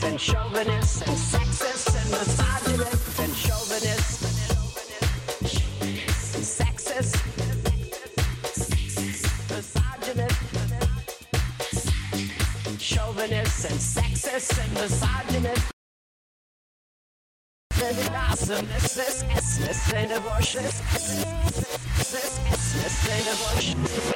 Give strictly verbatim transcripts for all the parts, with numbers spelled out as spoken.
and chauvinists and sexists and misogynists and chauvinists, sexist, misogynist, chauvinists and sexists and misogynist. Awesomeness, this S-ness and abortionist, this S-ness and abortionist.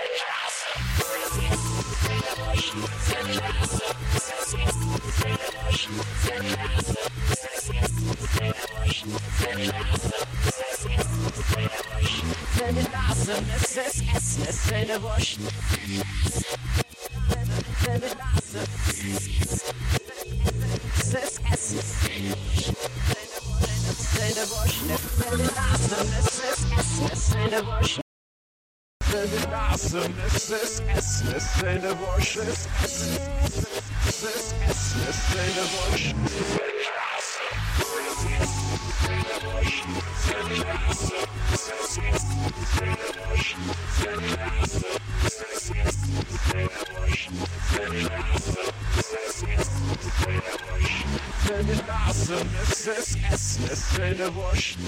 Awesomeness, this S-ness and abortionist. This S-ness and abortionist. Awesomeness, this S-ness and abortionist. Awesomeness, this S-ness and abortionist. This S-ness and abortionist. Awesomeness, this S-ness and abortion.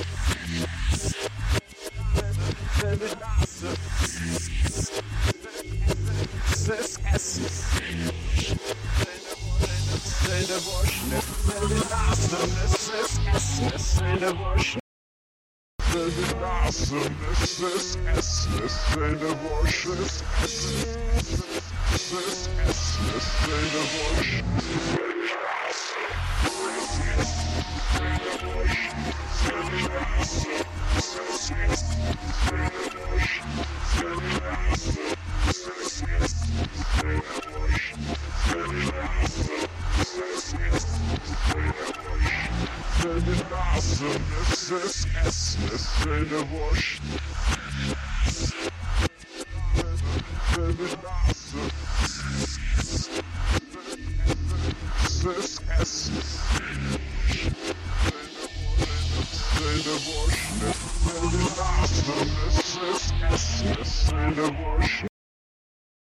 This S-ness and abortion. Awesomeness, this S-ness and abortion. Awesomeness, this S-ness and abortion. This S-ness and abortion. Awesomeness, this S-ness and abortion. This S-ness and abortion. Awesomeness, this S-ness and abortion.